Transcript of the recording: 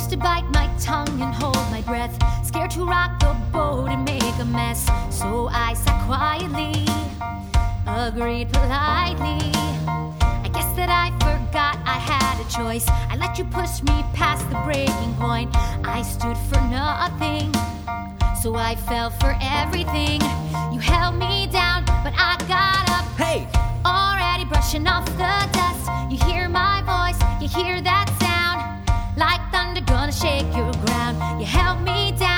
to bite my tongue and hold my breath, scared to rock the boat and make a mess. So I sat quietly, agreed politely. I guess that I forgot I had a choice. I let you push me past the breaking point. I stood for nothing, so I fell for everything. You held me down, but I got up. Hey! Already brushing off the dust. You hear my voice, you hear that sound, like thunder gonna shake your ground. You held me down.